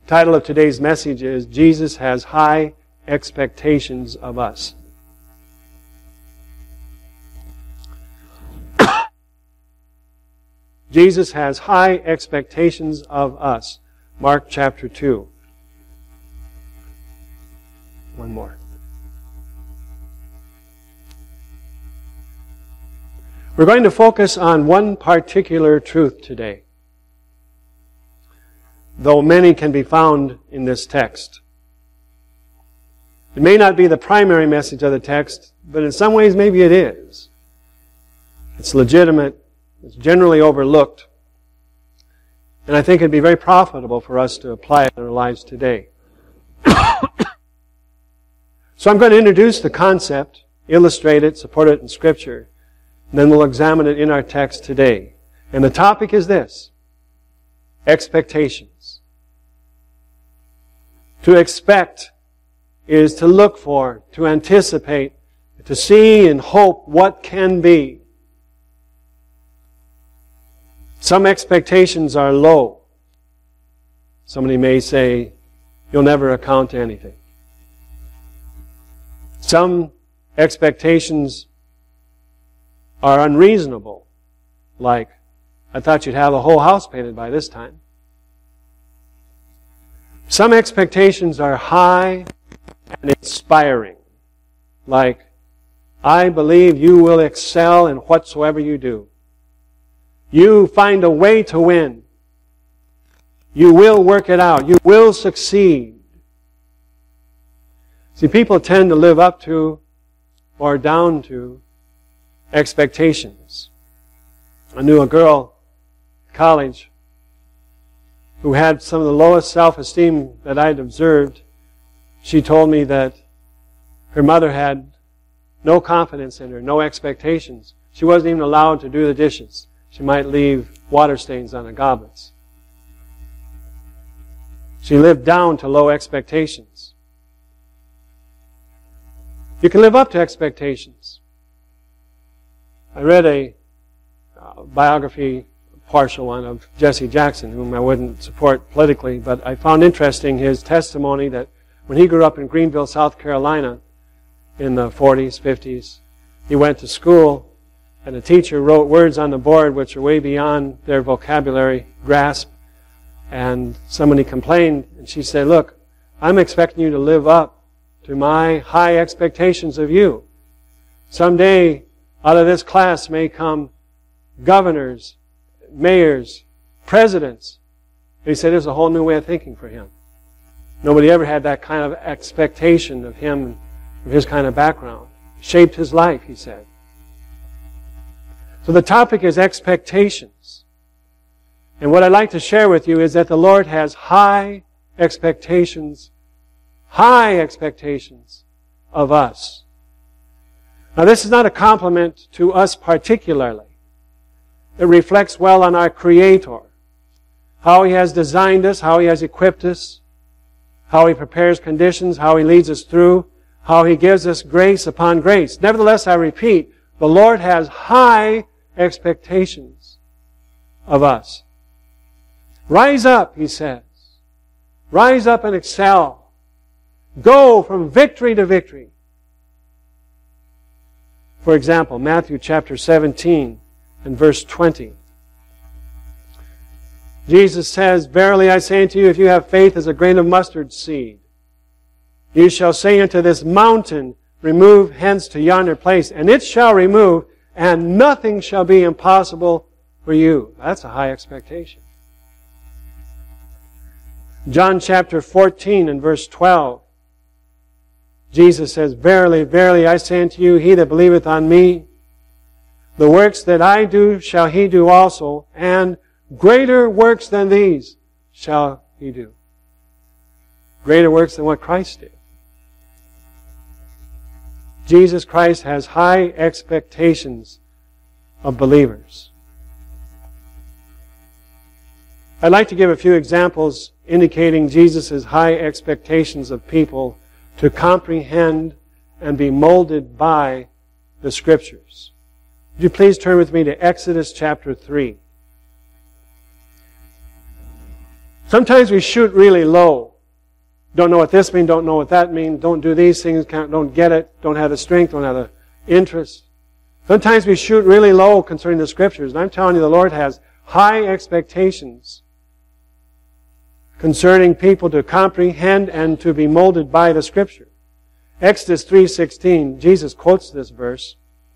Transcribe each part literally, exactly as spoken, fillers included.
The title of today's message is Jesus Has High Expectations of Us. Jesus has high expectations of us. Mark chapter two. One more. We're going to focus on one particular truth today, though many can be found in this text. It may not be the primary message of the text, but in some ways maybe it is. It's legitimate. It's generally overlooked. And I think it'd be very profitable for us to apply it in our lives today. So I'm going to introduce the concept, illustrate it, support it in Scripture, and then we'll examine it in our text today. And the topic is this: expectations. To expect is to look for, to anticipate, to see and hope what can be. Some expectations are low. Somebody may say, you'll never account to anything. Some expectations are unreasonable, like, I thought you'd have a whole house painted by this time. Some expectations are high and inspiring, like, I believe you will excel in whatsoever you do. You find a way to win. You will work it out. You will succeed. See, people tend to live up to or down to expectations. I knew a girl in college who had some of the lowest self-esteem that I'd observed. She told me that her mother had no confidence in her, no expectations. She wasn't even allowed to do the dishes. She might leave water stains on the goblets. She lived down to low expectations. You can live up to expectations. I read a uh, biography, a partial one, of Jesse Jackson, whom I wouldn't support politically, but I found interesting his testimony that when he grew up in Greenville, South Carolina, in the forties, fifties, he went to school, and a teacher wrote words on the board which are way beyond their vocabulary grasp. And somebody complained, and she said, look, I'm expecting you to live up to my high expectations of you. Someday, out of this class may come governors, mayors, presidents. And he said there's a whole new way of thinking for him. Nobody ever had that kind of expectation of him, of his kind of background. It shaped his life, he said. So the topic is expectations. And what I'd like to share with you is that the Lord has high expectations, high expectations of us. Now this is not a compliment to us particularly. It reflects well on our Creator, how He has designed us, how He has equipped us, how He prepares conditions, how He leads us through, how He gives us grace upon grace. Nevertheless, I repeat, the Lord has high expectations of us. Rise up, He says. Rise up and excel. Go from victory to victory. For example, Matthew chapter seventeen and verse twenty. Jesus says, verily I say unto you, if you have faith as a grain of mustard seed, you shall say unto this mountain, remove hence to yonder place, and it shall remove, and nothing shall be impossible for you. That's a high expectation. John chapter fourteen and verse twelve. Jesus says, verily, verily, I say unto you, he that believeth on me, the works that I do shall he do also, and greater works than these shall he do. Greater works than what Christ did. Jesus Christ has high expectations of believers. I'd like to give a few examples indicating Jesus' high expectations of people to comprehend and be molded by the Scriptures. Would you please turn with me to Exodus chapter three. Sometimes we shoot really low. Don't know what this means, don't know what that means, don't do these things, can't, don't get it, don't have the strength, don't have the interest. Sometimes we shoot really low concerning the Scriptures. And I'm telling you, the Lord has high expectations concerning people to comprehend and to be molded by the Scripture. Exodus three sixteen, Jesus quotes this verse.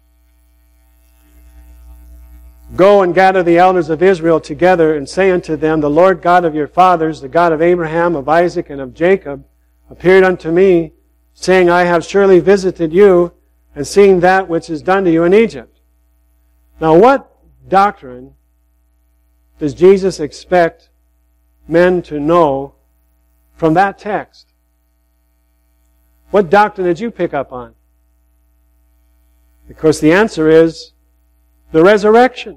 Go and gather the elders of Israel together and say unto them, the Lord God of your fathers, the God of Abraham, of Isaac, and of Jacob, appeared unto me, saying, I have surely visited you, and seen that which is done to you in Egypt. Now what doctrine does Jesus expect men to know from that text? What doctrine did you pick up on? Of course, the answer is the resurrection.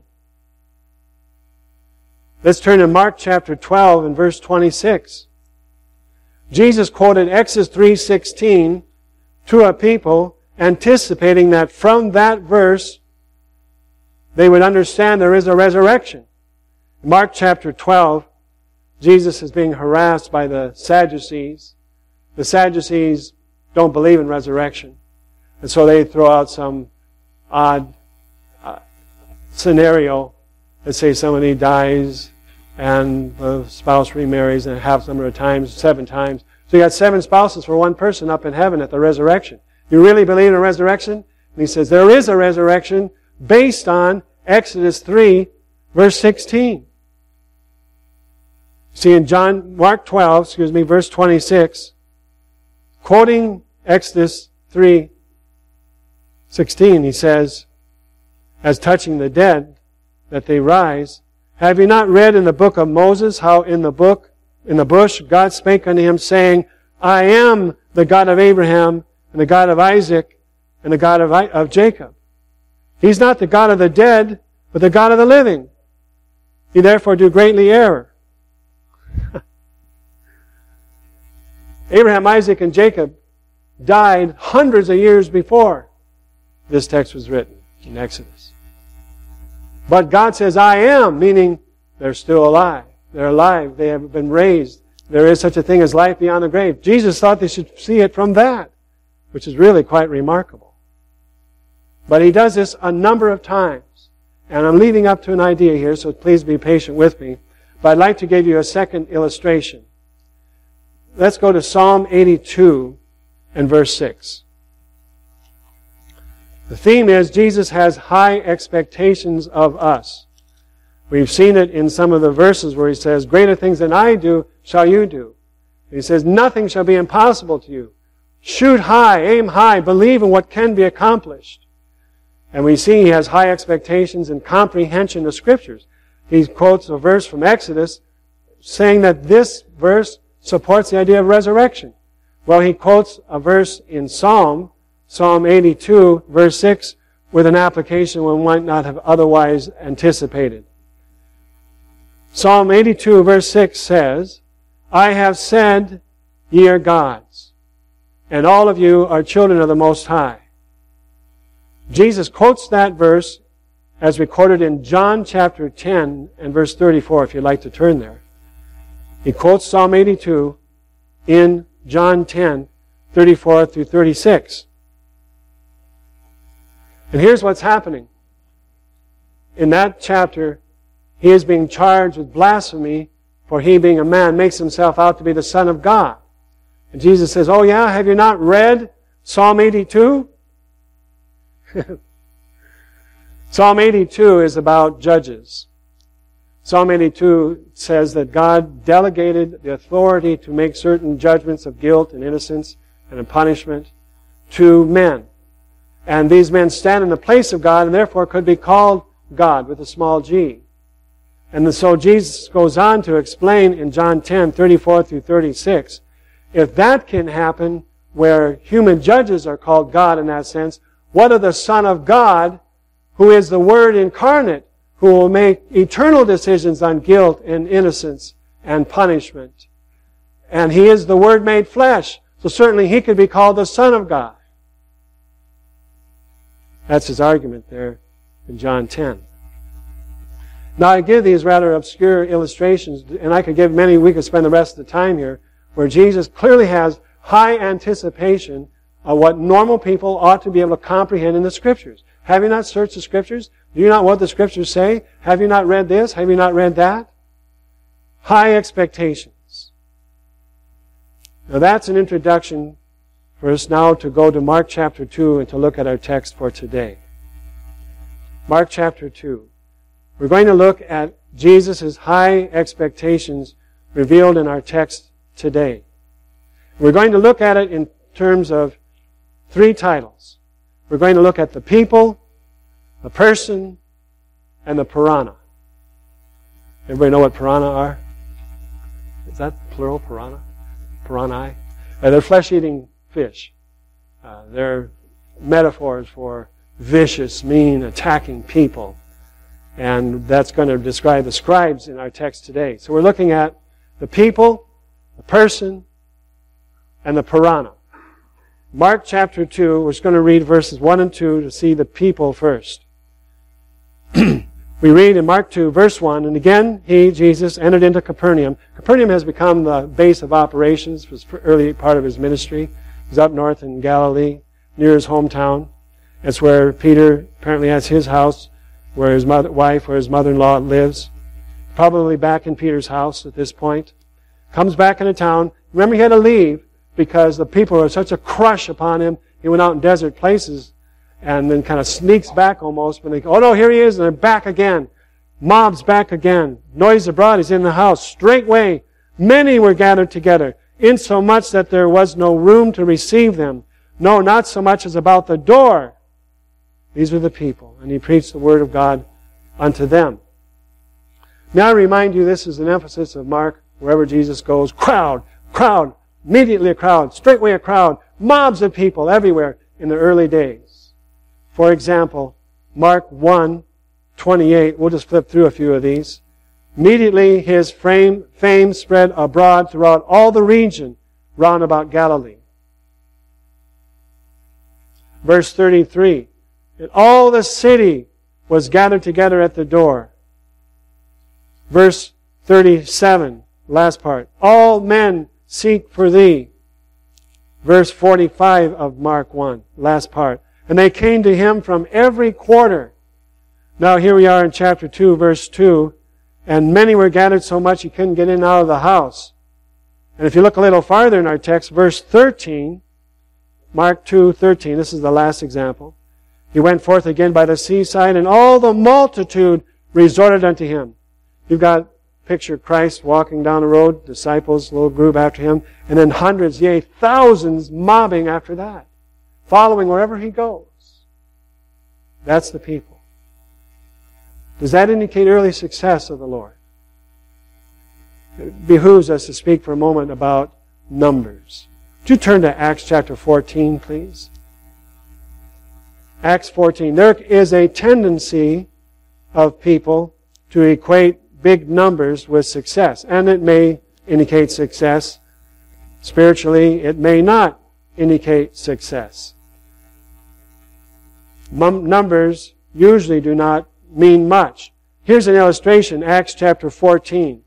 Let's turn to Mark chapter twelve and verse twenty-six. Jesus quoted Exodus three sixteen to a people, anticipating that from that verse they would understand there is a resurrection. Mark chapter twelve, Jesus is being harassed by the Sadducees. The Sadducees don't believe in resurrection. And so they throw out some odd uh, scenario. Let's say somebody dies and the spouse remarries and a half number of times, seven times. So you got seven spouses for one person up in heaven at the resurrection. You really believe in a resurrection? And he says there is a resurrection based on Exodus three, verse sixteen. See in John, Mark twelve, excuse me, verse twenty-six, quoting Exodus three sixteen, he says, as touching the dead, that they rise, have you not read in the book of Moses how in the book, in the bush, God spake unto him, saying, I am the God of Abraham, and the God of Isaac, and the God of, of Jacob. He's not the God of the dead, but the God of the living. He therefore do greatly err. Abraham, Isaac, and Jacob died hundreds of years before this text was written in Exodus. But God says, I am, meaning they're still alive. They're alive. They have been raised. There is such a thing as life beyond the grave. Jesus thought they should see it from that, which is really quite remarkable. But He does this a number of times. And I'm leading up to an idea here, so please be patient with me. But I'd like to give you a second illustration. Let's go to Psalm eighty-two and verse six. The theme is Jesus has high expectations of us. We've seen it in some of the verses where He says, greater things than I do shall you do. He says, nothing shall be impossible to you. Shoot high, aim high, believe in what can be accomplished. And we see He has high expectations and comprehension of Scriptures. He quotes a verse from Exodus saying that this verse supports the idea of resurrection. Well, he quotes a verse in Psalm, Psalm eighty-two, verse six, with an application one might not have otherwise anticipated. Psalm eighty-two, verse six says, I have said, ye are gods, and all of you are children of the Most High. Jesus quotes that verse as recorded in John chapter ten and verse thirty-four, if you'd like to turn there. He quotes Psalm eighty-two in John ten, thirty-four through thirty-six. And here's what's happening. In that chapter, he is being charged with blasphemy, for he, being a man, makes himself out to be the Son of God. And Jesus says, oh yeah, have you not read Psalm eighty-two? Psalm eighty-two is about judges. Psalm eighty-two says that God delegated the authority to make certain judgments of guilt and innocence and of punishment to men. And these men stand in the place of God and therefore could be called God with a small g. And so Jesus goes on to explain in John ten, thirty-four through thirty-six, if that can happen where human judges are called God in that sense, what of the Son of God, who is the Word incarnate, who will make eternal decisions on guilt and innocence and punishment? And He is the Word made flesh, so certainly He could be called the Son of God. That's his argument there in John ten. Now, I give these rather obscure illustrations, and I could give many, we could spend the rest of the time here, where Jesus clearly has high anticipation of what normal people ought to be able to comprehend in the Scriptures. Have you not searched the Scriptures? Do you not know what the Scriptures say? Have you not read this? Have you not read that? High expectations. Now that's an introduction for us now to go to Mark chapter two and to look at our text for today. Mark chapter two. We're going to look at Jesus' high expectations revealed in our text today. We're going to look at it in terms of three titles. We're going to look at the people, the person, and the piranha. Everybody know what piranha are? Is that plural, piranha? Piranha? Uh, they're flesh-eating fish. Uh, they're metaphors for vicious, mean, attacking people. And that's going to describe the scribes in our text today. So we're looking at the people, the person, and the piranha. Mark chapter two, we're just going to read verses one and two to see the people first. We read in Mark two, verse one, and again, he, Jesus, entered into Capernaum. Capernaum has become the base of operations for the early part of his ministry. He's up north in Galilee, near his hometown. That's where Peter apparently has his house, where his mother, wife, where his mother-in-law lives. Probably back in Peter's house at this point. Comes back into town. Remember, he had to leave because the people were such a crush upon him. He went out in desert places and then kind of sneaks back almost. But they go, oh no, here he is, and they're back again. Mob's back again. Noise abroad, he's in the house. Straightway, many were gathered together, insomuch that there was no room to receive them. No, not so much as about the door. These are the people. And he preached the word of God unto them. May I remind you, this is an emphasis of Mark. Wherever Jesus goes, crowd, crowd, immediately a crowd, straightway a crowd, mobs of people everywhere in the early days. For example, Mark one twenty-eight, we'll just flip through a few of these. Immediately his fame, fame spread abroad throughout all the region round about Galilee. Verse thirty-three, and all the city was gathered together at the door. Verse thirty-seven, last part. All men seek for thee. Verse forty-five of Mark one, last part. And they came to him from every quarter. Now here we are in chapter two, verse two. And many were gathered so much he couldn't get in and out of the house. And if you look a little farther in our text, verse thirteen, Mark two, thirteen, this is the last example. He went forth again by the seaside, and all the multitude resorted unto him. You've got picture Christ walking down the road, disciples, little group after him, and then hundreds, yea, thousands mobbing after that, following wherever he goes. That's the people. Does that indicate early success of the Lord? It behooves us to speak for a moment about numbers. Would you turn to Acts chapter fourteen, please? Acts fourteen. There is a tendency of people to equate big numbers with success. And it may indicate success. Spiritually, it may not indicate success. Mum- numbers usually do not mean much. Here's an illustration, Acts chapter fourteen.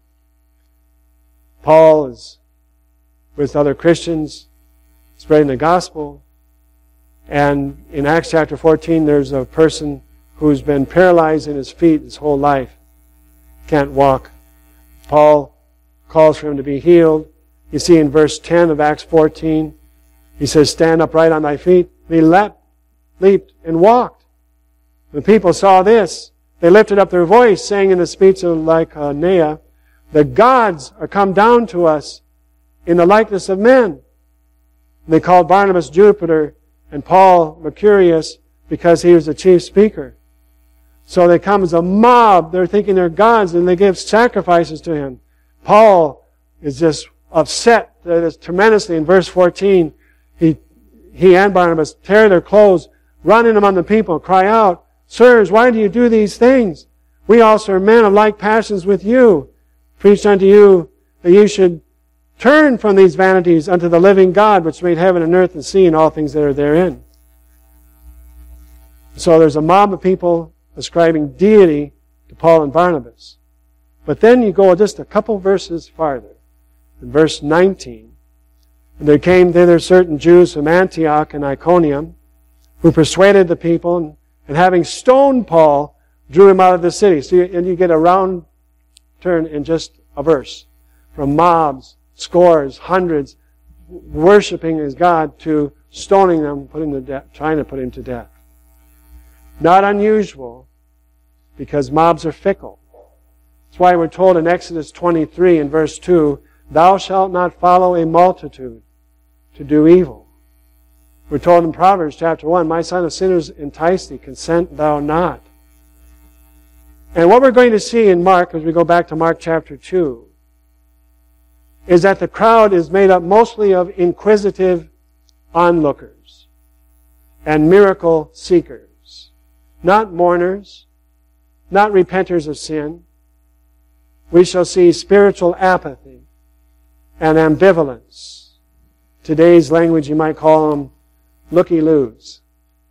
Paul is with other Christians spreading the gospel. And in Acts chapter fourteen, there's a person who's been paralyzed in his feet his whole life. Can't walk. Paul calls for him to be healed. You see in verse ten of Acts fourteen, he says, stand upright on thy feet. And he leapt, leaped and walked. When people saw this, they lifted up their voice, saying in the speech of Lycaonia, the gods are come down to us in the likeness of men. And they called Barnabas Jupiter and Paul Mercurius because he was the chief speaker. So they come as a mob. They're thinking they're gods, and they give sacrifices to him. Paul is just upset tremendously. In verse fourteen, he, he and Barnabas tear their clothes, run in among the people, cry out, sirs, why do you do these things? We also are men of like passions with you. Preached unto you that you should turn from these vanities unto the living God, which made heaven and earth and sea and all things that are therein. So there's a mob of people ascribing deity to Paul and Barnabas. But then you go just a couple verses farther. In verse nineteen, and there came thither certain Jews from Antioch and Iconium, who persuaded the people, and, and having stoned Paul, drew him out of the city. So you, and you get a round turn in just a verse. From mobs, scores, hundreds, worshiping his God, to stoning them, putting to death, trying to put him to death. Not unusual, because mobs are fickle. That's why we're told in Exodus twenty-three in verse two, thou shalt not follow a multitude to do evil. We're told in Proverbs chapter one, my son, if sinners entice thee, consent thou not. And what we're going to see in Mark, as we go back to Mark chapter two, is that the crowd is made up mostly of inquisitive onlookers and miracle seekers. Not mourners, not repenters of sin. We shall see spiritual apathy and ambivalence. Today's language, you might call them looky-loos.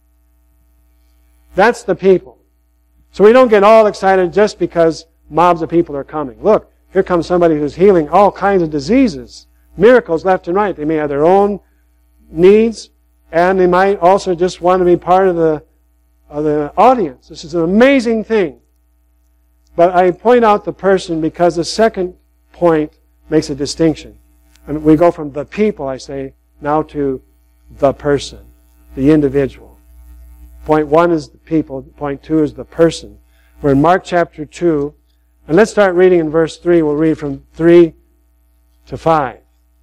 That's the people. So we don't get all excited just because mobs of people are coming. Look, here comes somebody who's healing all kinds of diseases, miracles left and right. They may have their own needs, and they might also just want to be part of the, of the audience. This is an amazing thing. But I point out the person because the second point makes a distinction. And we go from the people, I say, now to the person, the individual. Point one is the people. Point two is the person. We're in Mark chapter two. And let's start reading in verse three. We'll read from three to five.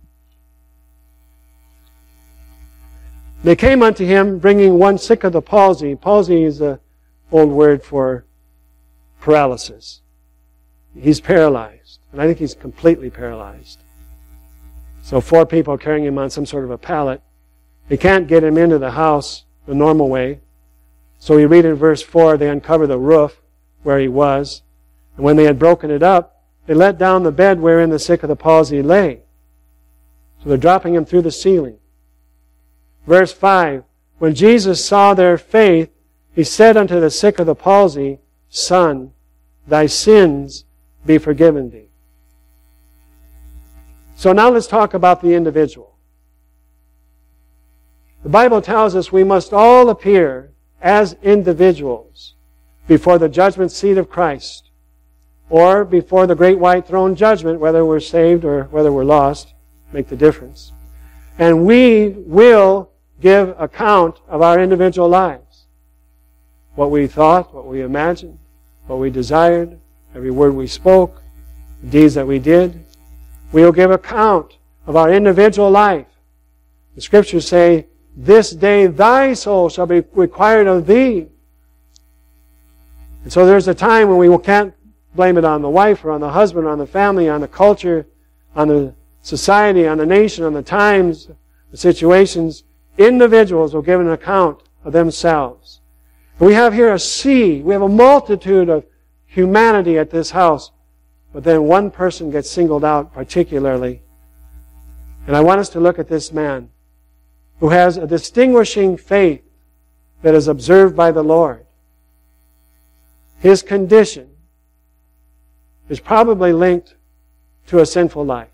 They came unto him, bringing one sick of the palsy. Palsy is an old word for paralysis. He's paralyzed. And I think he's completely paralyzed. So four people are carrying him on some sort of a pallet. They can't get him into the house the normal way. So we read in verse four, they uncover the roof where he was. And when they had broken it up, they let down the bed wherein the sick of the palsy lay. So they're dropping him through the ceiling. Verse five, when Jesus saw their faith, he said unto the sick of the palsy, Son, thy sins be forgiven thee. So now let's talk about the individual. The Bible tells us we must all appear as individuals before the judgment seat of Christ, or before the great white throne judgment, whether we're saved or whether we're lost, make the difference. And we will give account of our individual lives. What we thought, what we imagined, what we desired, every word we spoke, the deeds that we did. We will give account of our individual life. The Scriptures say, this day thy soul shall be required of thee. And so there's a time when we can't blame it on the wife or on the husband or on the family, on the culture, on the society, on the nation, on the times, the situations. Individuals will give an account of themselves. We have here a sea. We have a multitude of humanity at this house. But then one person gets singled out particularly. And I want us to look at this man who has a distinguishing faith that is observed by the Lord. His condition is probably linked to a sinful life.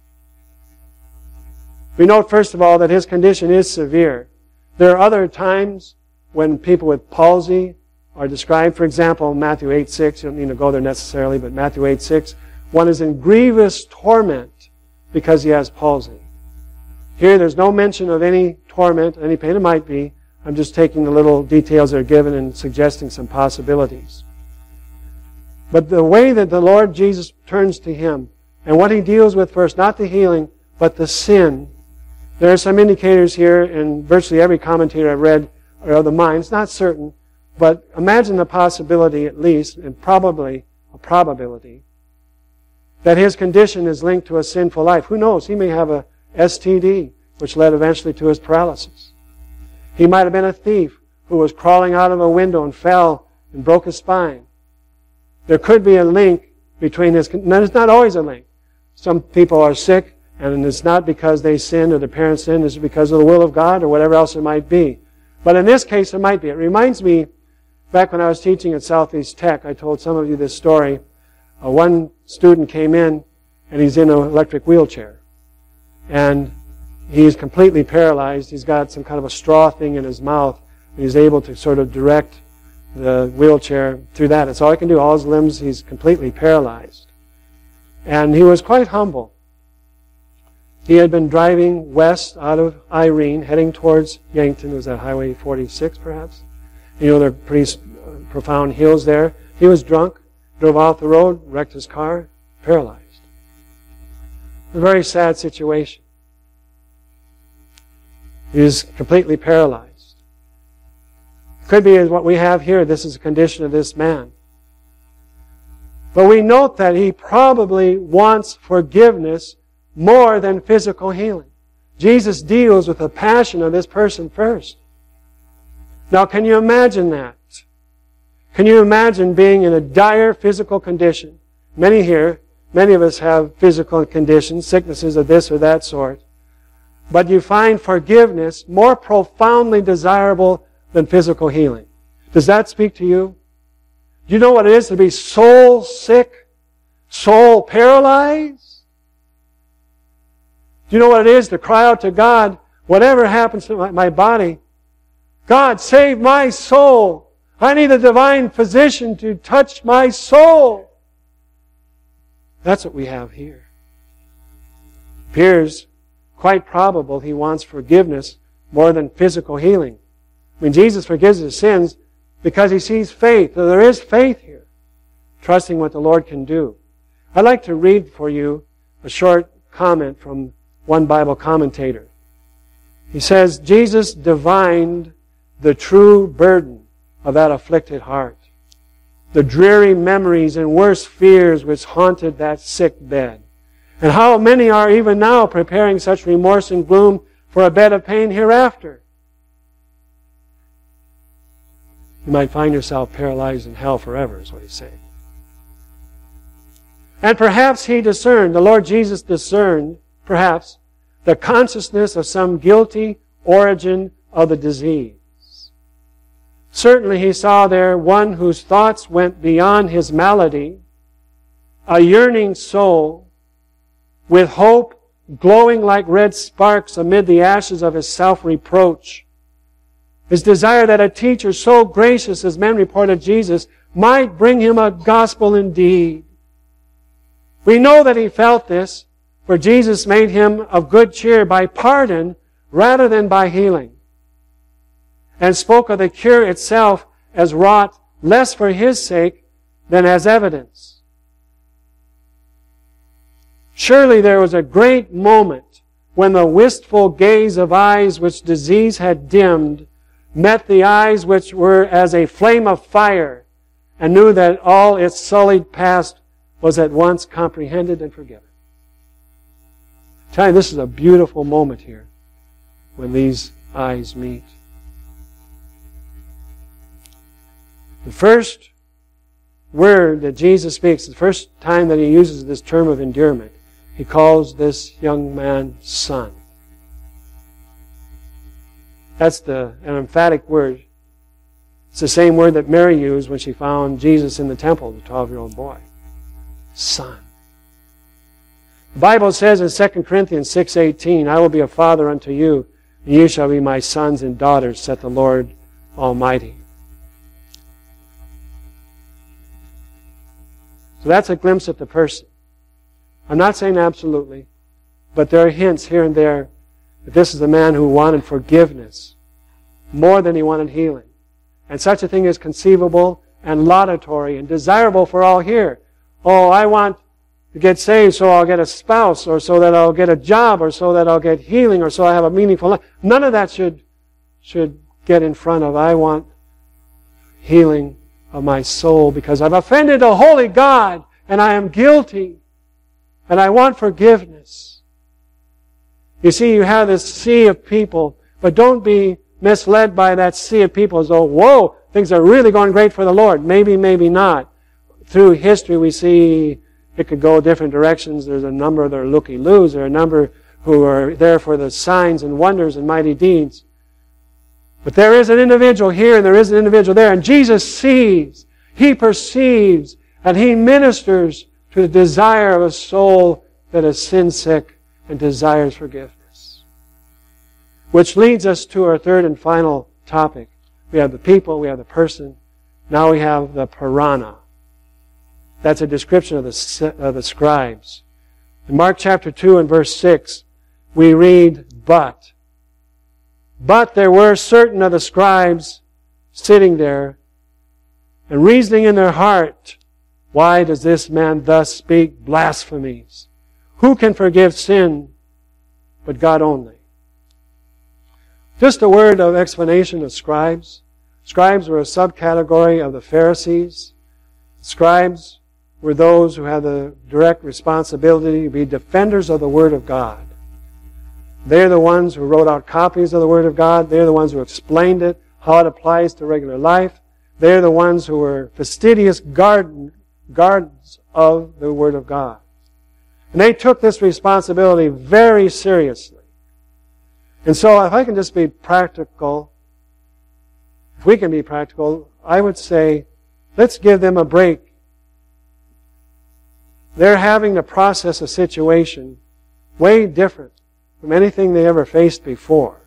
We note, first of all, that his condition is severe. There are other times when people with palsy are described. For example, Matthew eight six, you don't need to go there necessarily, but Matthew eight six, one is in grievous torment because he has palsy. Here, there's no mention of any torment, any pain. It might be. I'm just taking the little details that are given and suggesting some possibilities. But the way that the Lord Jesus turns to him, and what he deals with first, not the healing, but the sin. There are some indicators here, and virtually every commentator I've read are of the mind. It's not certain, but imagine the possibility at least, and probably a probability, that his condition is linked to a sinful life. Who knows? He may have a S T D, which led eventually to his paralysis. He might have been a thief who was crawling out of a window and fell and broke his spine. There could be a link between his... No, it's not always a link. Some people are sick, and it's not because they sinned or their parents sinned. It's because of the will of God or whatever else it might be. But in this case, it might be. It reminds me Back when I was teaching at Southeast Tech, I told some of you this story. Uh, one student came in, and he's in an electric wheelchair. And he's completely paralyzed. He's got some kind of a straw thing in his mouth. And he's able to sort of direct the wheelchair through that. That's all he can do. All his limbs, he's completely paralyzed. And he was quite humble. He had been driving west out of Irene, heading towards Yankton. It was at Highway forty-six, perhaps. You know, there are pretty profound hills there. He was drunk, drove off the road, wrecked his car, paralyzed. A very sad situation. He is completely paralyzed. Could be what we have here. This is the condition of this man. But we note that he probably wants forgiveness more than physical healing. Jesus deals with the passion of this person first. Now, can you imagine that? Can you imagine being in a dire physical condition? Many here, many of us have physical conditions, sicknesses of this or that sort. But you find forgiveness more profoundly desirable than physical healing. Does that speak to you? Do you know what it is to be soul sick, soul paralyzed? Do you know what it is to cry out to God, whatever happens to my, my body, God, save my soul. I need a divine physician to touch my soul. That's what we have here. Appears quite probable he wants forgiveness more than physical healing. I mean, Jesus forgives his sins because he sees faith. So there is faith here, trusting what the Lord can do. I'd like to read for you a short comment from one Bible commentator. He says, Jesus divined the true burden of that afflicted heart, the dreary memories and worse fears which haunted that sick bed. And how many are even now preparing such remorse and gloom for a bed of pain hereafter? You might find yourself paralyzed in hell forever, is what he's saying. And perhaps he discerned, the Lord Jesus discerned, perhaps, the consciousness of some guilty origin of the disease. Certainly he saw there one whose thoughts went beyond his malady, a yearning soul with hope glowing like red sparks amid the ashes of his self-reproach. His desire that a teacher so gracious as men reported Jesus might bring him a gospel indeed. We know that he felt this, for Jesus made him of good cheer by pardon rather than by healing, and spoke of the cure itself as wrought less for his sake than as evidence. Surely there was a great moment when the wistful gaze of eyes which disease had dimmed met the eyes which were as a flame of fire, and knew that all its sullied past was at once comprehended and forgiven. I tell you, this is a beautiful moment here when these eyes meet. The first word that Jesus speaks, the first time that he uses this term of endearment, he calls this young man son. That's the, an emphatic word. It's the same word that Mary used when she found Jesus in the temple, the twelve-year-old boy. Son. The Bible says in Second Corinthians six eighteen, I will be a father unto you, and you shall be my sons and daughters, saith the Lord Almighty. So that's a glimpse of the person. I'm not saying absolutely, but there are hints here and there that this is a man who wanted forgiveness more than he wanted healing. And such a thing is conceivable and laudatory and desirable for all here. Oh, I want to get saved so I'll get a spouse, or so that I'll get a job, or so that I'll get healing, or so I have a meaningful life. None of that should, should get in front of, I want healing of my soul because I've offended a holy God and I am guilty and I want forgiveness. You see, you have this sea of people, but don't be misled by that sea of people as though, whoa, things are really going great for the Lord. Maybe, maybe not. Through history we see it could go different directions. There's a number that are looky-loos. There are a number who are there for the signs and wonders and mighty deeds. But there is an individual here and there is an individual there. And Jesus sees, He perceives, and He ministers to the desire of a soul that is sin-sick and desires forgiveness. Which leads us to our third and final topic. We have the people, we have the person. Now we have the Parana. That's a description of the, of the scribes. In Mark chapter two and verse six, we read, But. But there were certain of the scribes sitting there and reasoning in their heart, Why does this man thus speak blasphemies? Who can forgive sin but God only? Just a word of explanation of scribes. Scribes were a subcategory of the Pharisees. Scribes were those who had the direct responsibility to be defenders of the Word of God. They're the ones who wrote out copies of the Word of God. They're the ones who explained it, how it applies to regular life. They're the ones who were fastidious garden, guards of the Word of God. And they took this responsibility very seriously. And so if I can just be practical, if we can be practical, I would say, let's give them a break. They're having to process a situation way different from anything they ever faced before.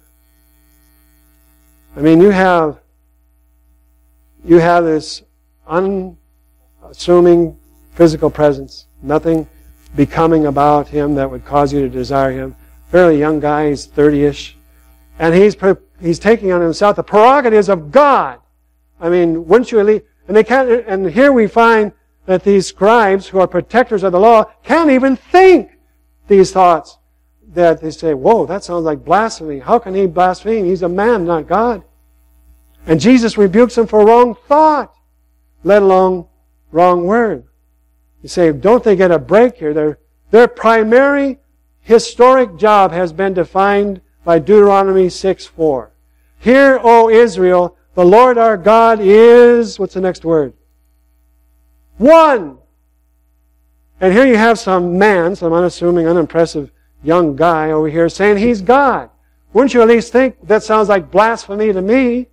I mean, you have you have this unassuming physical presence, nothing becoming about him that would cause you to desire him. Fairly young guy, he's thirty-ish, and he's he's taking on himself the prerogatives of God. I mean, wouldn't you at least? And they can't. And here we find that these scribes, who are protectors of the law, can't even think these thoughts. That they say, whoa, that sounds like blasphemy. How can he blaspheme? He's a man, not God. And Jesus rebukes them for wrong thought, let alone wrong word. You say, don't they get a break here? Their, their primary historic job has been defined by Deuteronomy six four. Hear, O Israel, the Lord our God is, what's the next word? One. And here you have some man, some unassuming, unimpressive young guy over here saying he's God. Wouldn't you at least think that sounds like blasphemy to me?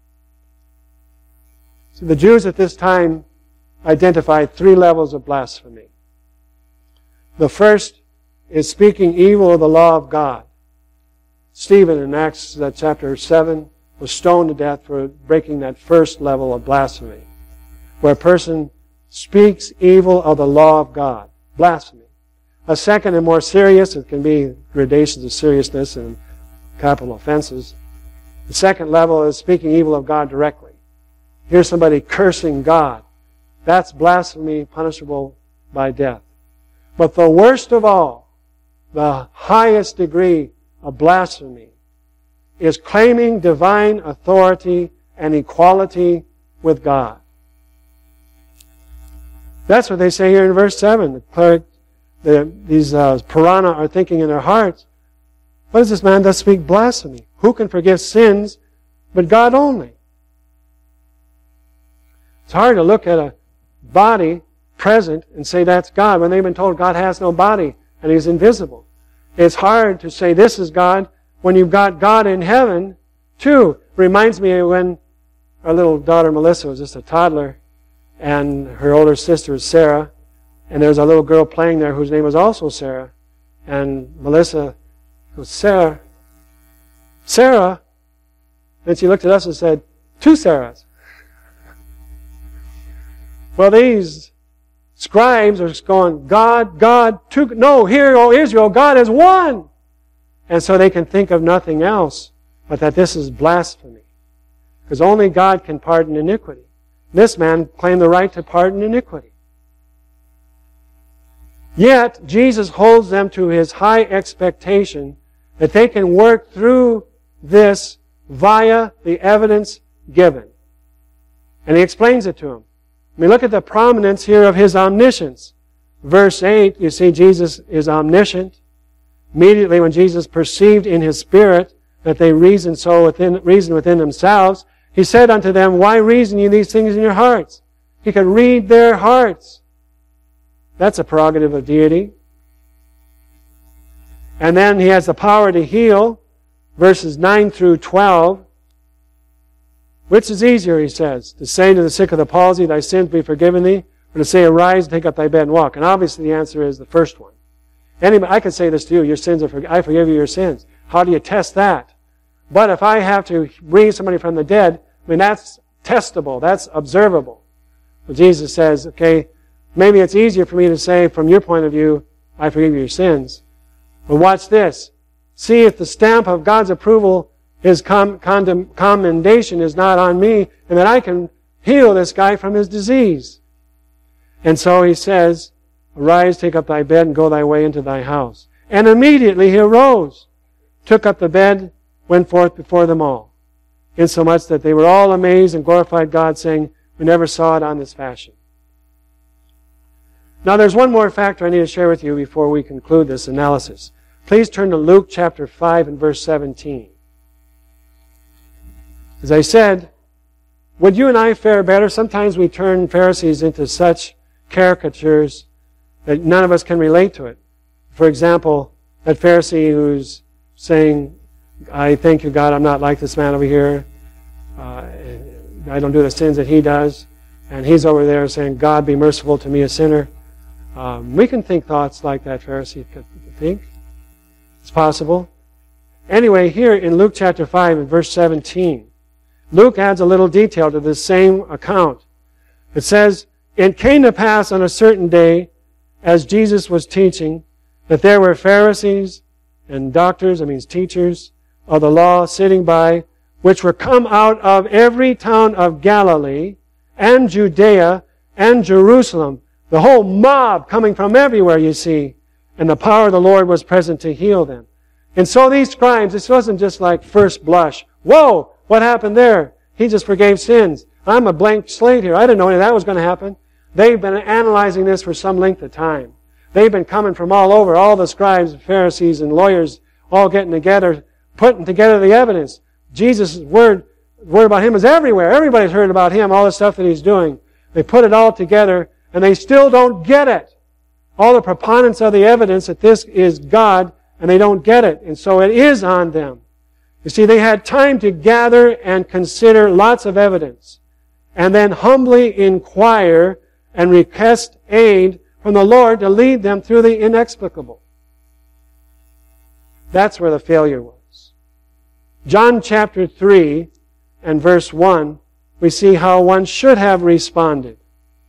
So the Jews at this time identified three levels of blasphemy. The first is speaking evil of the law of God. Stephen in Acts chapter seven was stoned to death for breaking that first level of blasphemy, where a person speaks evil of the law of God. Blasphemy. A second and more serious, it can be gradations of seriousness and capital offenses. The second level is speaking evil of God directly. Here's somebody cursing God. That's blasphemy punishable by death. But the worst of all, the highest degree of blasphemy, is claiming divine authority and equality with God. That's what they say here in verse seven. The cleric, the, these uh, Parana are thinking in their hearts, what does this man thus speak blasphemy? Who can forgive sins but God only? It's hard to look at a body present and say that's God when they've been told God has no body and He's invisible. It's hard to say this is God when you've got God in heaven too. Reminds me of when our little daughter Melissa was just a toddler and her older sister was Sarah, and there was a little girl playing there whose name was also Sarah, and Melissa goes, Sarah, Sarah, and she looked at us and said, two Sarahs. Well, these scribes are going, God, God, two, no, hear, O Israel, God is one. And so they can think of nothing else but that this is blasphemy. Because only God can pardon iniquity. This man claimed the right to pardon iniquity. Yet, Jesus holds them to His high expectation that they can work through this via the evidence given. And He explains it to them. I mean, look at the prominence here of His omniscience. Verse eight, you see Jesus is omniscient. Immediately when Jesus perceived in His spirit that they reasoned so within, reasoned within themselves, He said unto them, why reason ye these things in your hearts? He could read their hearts. That's a prerogative of deity. And then He has the power to heal. Verses nine through twelve. Which is easier, he says, to say to the sick of the palsy, thy sins be forgiven thee, or to say, arise, take up thy bed and walk? And obviously the answer is the first one. Anybody, I could say this to you, your sins are forgiven. I forgive you your sins. How do you test that? But if I have to raise somebody from the dead, I mean, that's testable. That's observable. Well, Jesus says, okay, maybe it's easier for me to say, from your point of view, I forgive you your sins. But watch this. See if the stamp of God's approval, His com- condem- commendation is not on me, and that I can heal this guy from his disease. And so he says, arise, take up thy bed, and go thy way into thy house. And immediately he arose, took up the bed, went forth before them all, insomuch that they were all amazed and glorified God, saying, we never saw it on this fashion. Now there's one more factor I need to share with you before we conclude this analysis. Please turn to Luke chapter five and verse seventeen. As I said, would you and I fare better? Sometimes we turn Pharisees into such caricatures that none of us can relate to it. For example, that Pharisee who's saying, I thank you, God, I'm not like this man over here. Uh, I don't do the sins that he does. And he's over there saying, God, be merciful to me, a sinner. Um, we can think thoughts like that Pharisee could think. It's possible. Anyway, here in Luke chapter five and verse seventeen, Luke adds a little detail to this same account. It says, it came to pass on a certain day, as Jesus was teaching, that there were Pharisees and doctors, that means teachers, of the law sitting by, which were come out of every town of Galilee and Judea and Jerusalem. The whole mob coming from everywhere, you see. And the power of the Lord was present to heal them. And so these scribes, this wasn't just like first blush. Whoa, what happened there? He just forgave sins. I'm a blank slate here. I didn't know any of that was going to happen. They've been analyzing this for some length of time. They've been coming from all over, all the scribes, Pharisees, and lawyers, all getting together, putting together the evidence. Jesus' word, word about Him is everywhere. Everybody's heard about Him, all the stuff that He's doing. They put it all together, and they still don't get it. All the preponderance of the evidence that this is God, and they don't get it. And so it is on them. You see, they had time to gather and consider lots of evidence, and then humbly inquire and request aid from the Lord to lead them through the inexplicable. That's where the failure was. John chapter three and verse one, we see how one should have responded.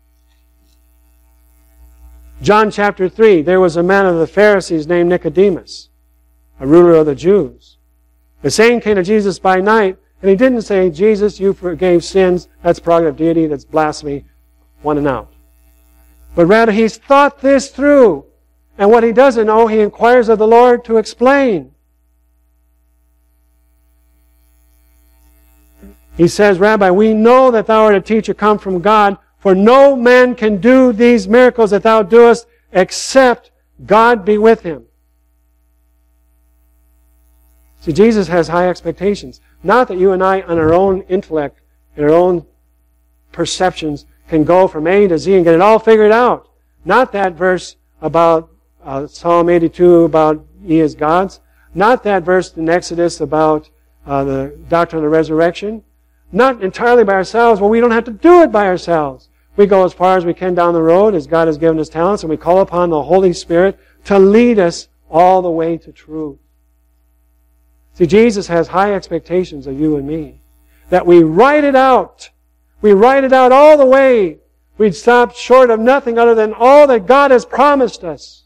John chapter three, there was a man of the Pharisees named Nicodemus, a ruler of the Jews. The same came to Jesus by night, and he didn't say, Jesus, you forgave sins, that's prerogative of deity, that's blasphemy, one and out. But rather, he's thought this through. And what he doesn't know, he inquires of the Lord to explain. He says, Rabbi, we know that thou art a teacher come from God, for no man can do these miracles that thou doest, except God be with him. See, Jesus has high expectations. Not that you and I, on our own intellect, and our own perceptions, can go from A to Z and get it all figured out. Not that verse about uh, Psalm eighty-two about ye as gods. Not that verse in Exodus about uh, the doctrine of the resurrection. Not entirely by ourselves. Well, we don't have to do it by ourselves. We go as far as we can down the road as God has given us talents, and we call upon the Holy Spirit to lead us all the way to truth. See, Jesus has high expectations of you and me. That we write it out. We write it out all the way. We'd stop short of nothing other than all that God has promised us.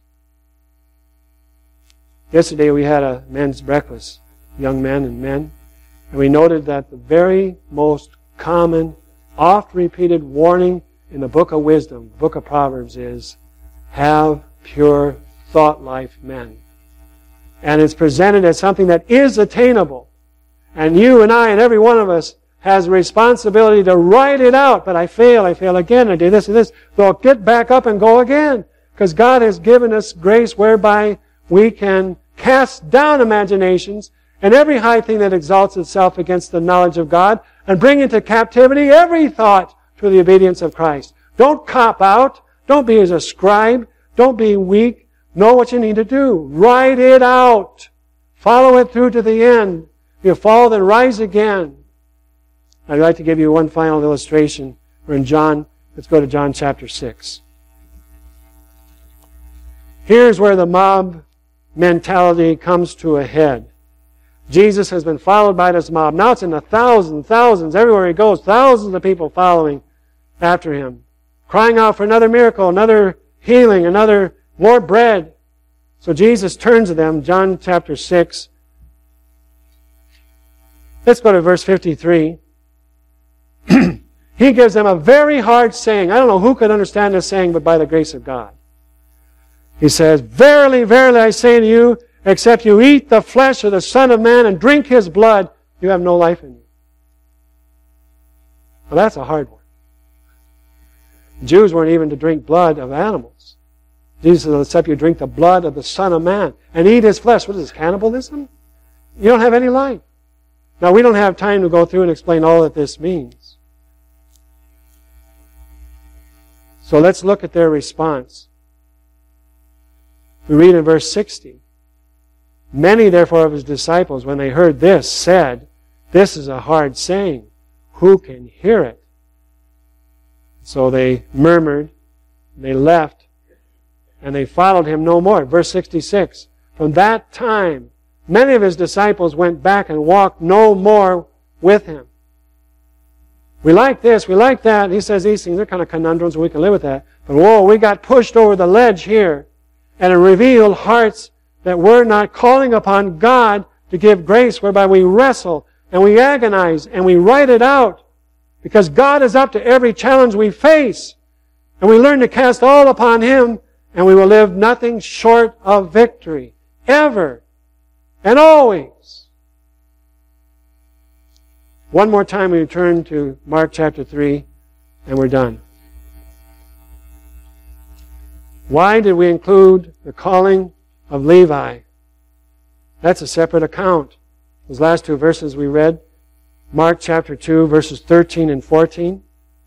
Yesterday we had a men's breakfast, young men and men, and we noted that the very most common, oft-repeated warning in the book of wisdom, the book of Proverbs, is have pure thought life men. And it's presented as something that is attainable. And you and I and every one of us has a responsibility to write it out. But I fail, I fail again, I do this and this. So I'll get back up and go again. Because God has given us grace whereby we can cast down imaginations and every high thing that exalts itself against the knowledge of God and bring into captivity every thought to the obedience of Christ. Don't cop out. Don't be as a scribe. Don't be weak. Know what you need to do. Write it out. Follow it through to the end. If you fall, then rise again. I'd like to give you one final illustration. We're in John. Let's go to John chapter six. Here's where the mob mentality comes to a head. Jesus has been followed by this mob. Now it's in the thousands, thousands, everywhere he goes, thousands of people following after him, crying out for another miracle, another healing, another more bread. So Jesus turns to them, John chapter six. Let's go to verse fifty-three. He gives them a very hard saying. I don't know who could understand this saying, but by the grace of God. He says, "Verily, verily, I say to you, except you eat the flesh of the Son of Man and drink His blood, you have no life in you." Well, that's a hard one. The Jews weren't even to drink blood of animals. Jesus said, except you drink the blood of the Son of Man and eat His flesh. What is this, cannibalism? You don't have any life. Now, we don't have time to go through and explain all that this means. So let's look at their response. We read in verse sixty. Many, therefore, of His disciples, when they heard this, said, "This is a hard saying. Who can hear it?" So they murmured, they left, and they followed Him no more. Verse sixty-six. From that time, many of His disciples went back and walked no more with Him. We like this, we like that. He says these things are kind of conundrums, and we can live with that. But whoa, we got pushed over the ledge here, and it revealed hearts that we're not calling upon God to give grace, whereby we wrestle and we agonize and we write it out. Because God is up to every challenge we face. And we learn to cast all upon Him, and we will live nothing short of victory. Ever and always. One more time we return to Mark chapter three, and we're done. Why did we include the calling of Levi? That's a separate account. Those last two verses we read, Mark chapter two, verses thirteen and fourteen.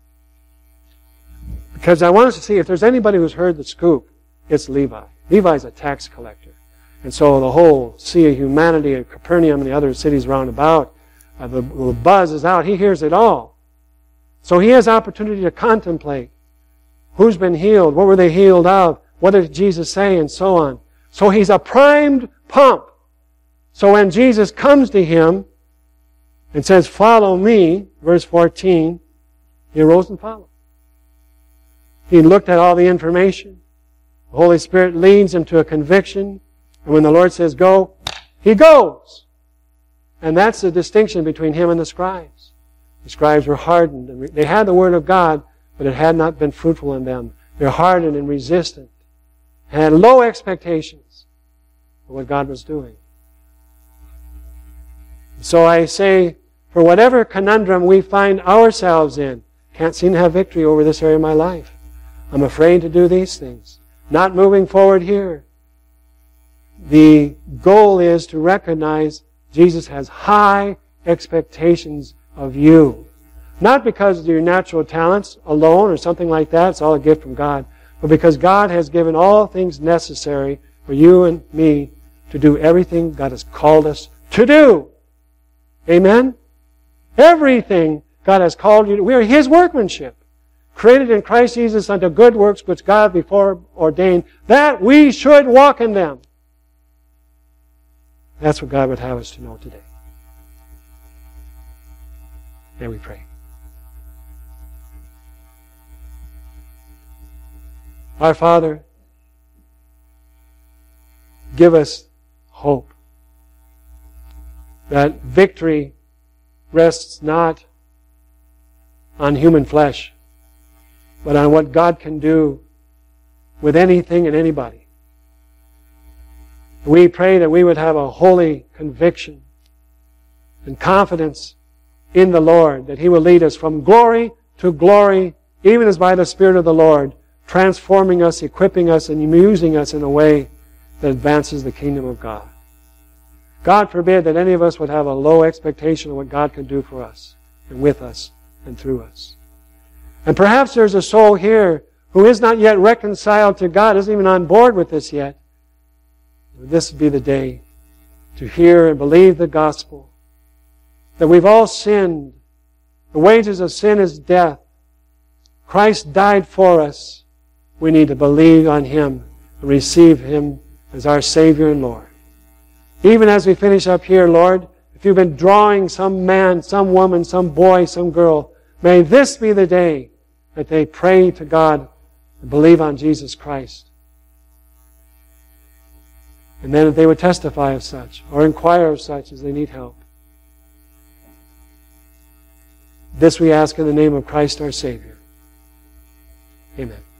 Because I want us to see if there's anybody who's heard the scoop, it's Levi. Levi's a tax collector. And so the whole sea of humanity at Capernaum and the other cities round about, uh, the, the buzz is out. He hears it all. So he has opportunity to contemplate. Who's been healed? What were they healed of? What did Jesus say? And so on. So he's a primed pump. So when Jesus comes to him and says, "Follow me," verse fourteen, he arose and followed. He looked at all the information. The Holy Spirit leads him to a conviction. And when the Lord says go, he goes. And that's the distinction between him and the scribes. The scribes were hardened. And they had the Word of God, but it had not been fruitful in them. They're hardened and resistant. And had low expectations of what God was doing. So I say, for whatever conundrum we find ourselves in, can't seem to have victory over this area of my life. I'm afraid to do these things. Not moving forward here. The goal is to recognize Jesus has high expectations of you. Not because of your natural talents alone or something like that. It's all a gift from God. But because God has given all things necessary for you and me to do everything God has called us to do. Amen? Everything God has called you to. We are His workmanship. Created in Christ Jesus unto good works which God before ordained, that we should walk in them. That's what God would have us to know today. May we pray. Our Father, give us hope that victory rests not on human flesh, but on what God can do with anything and anybody. We pray that we would have a holy conviction and confidence in the Lord, that He will lead us from glory to glory, even as by the Spirit of the Lord, transforming us, equipping us, and using us in a way that advances the kingdom of God. God forbid that any of us would have a low expectation of what God can do for us and with us and through us. And perhaps there's a soul here who is not yet reconciled to God, isn't even on board with this yet. This would be the day to hear and believe the gospel, that we've all sinned The wages of sin is death. Christ died for us. We need to believe on Him and receive Him as our Savior and Lord. Even as we finish up here, Lord, if you've been drawing some man, some woman, some boy, some girl, may this be the day that they pray to God and believe on Jesus Christ. And then if they would testify of such or inquire of such as they need help. This we ask in the name of Christ our Savior. Amen.